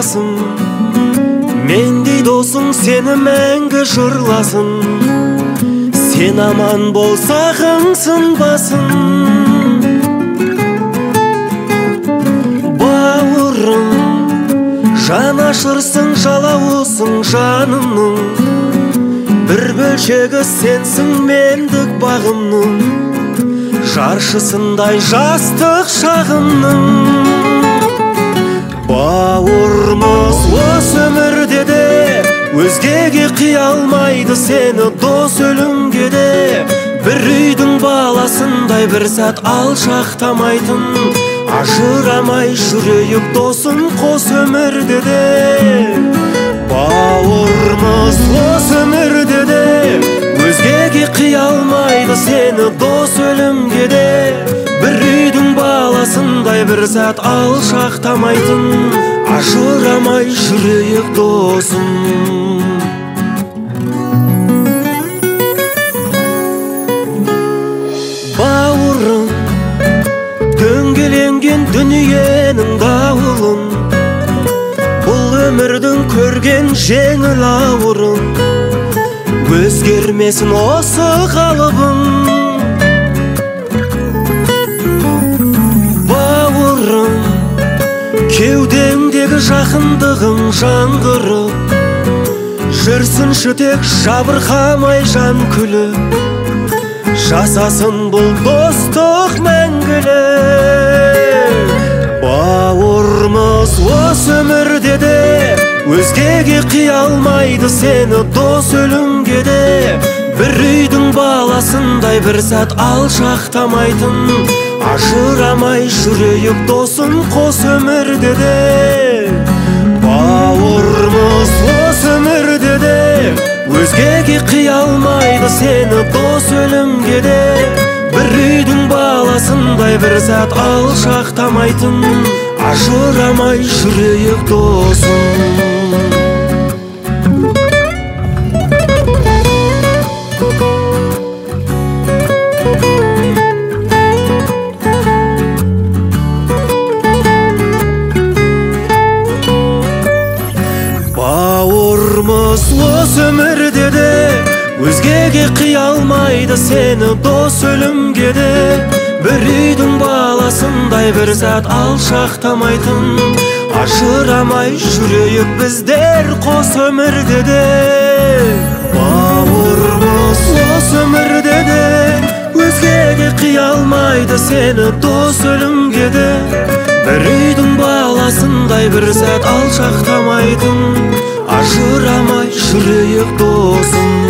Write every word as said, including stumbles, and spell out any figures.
сыйласын, мендей досың сені мәңгі жырласын. Сен аман болсағың сынбасын. Бауырым, жан ашырсың, жалауысың жанымның. Бір бөлшегі сенсің мендік бағымның, жаршысындай жастық шағымның. Бауырмыз осы өмірде де өзгеге қия алмайды сені дос өлімге де. Бір үйдің баласындай бір сәт алшақтамайтын, ажырамай жүрейік досым қос өмірде де. Бауырмыз осы өмірде де өзгеге қия алмайды сені дос өлімге де. Бір үйдің баласындай бір сәт алшақтамайтын, ажырамай жүрейік досым. Бауырым, дөңгеленген дүниенің дауылын, бұл өмірдің көрген жеңіл ауырын, өзгермесін осы қалыбың. Бауырым, кеудеңдегі жақындығың жаңғырып, жүрсінші тек жабырқамай жан күліп, жасасын бұл достық мәңгілік. Бауырмыз осы өмірде де өзгеге қия алмайды сені дос өлімге де. Бір үйдің баласындай бір сәт алшақтамайтын, ажырамай жүрейік досым қос өмірде де. Бауырмыз осы өмірде де өзгеге қия алмайды сені дос өлімге де. Бір үйдің баласындай бір сәт алшақтамайтын, ажырамай жүрейік досым. Бауырмыз осы өмірде де өзгеге қия алмайды сені дос өлімге де. Бір үйдің баласындай бір сәт алшақтамайтын, ажырамай жүрейік біздер қос өмірде де. Бауырмыз осы өмірде де өзгеге қия алмайды сені дос өлімге де. Бір үйдің баласындай бір сәт алшақтамайтын, ажырамай жүрейік досым.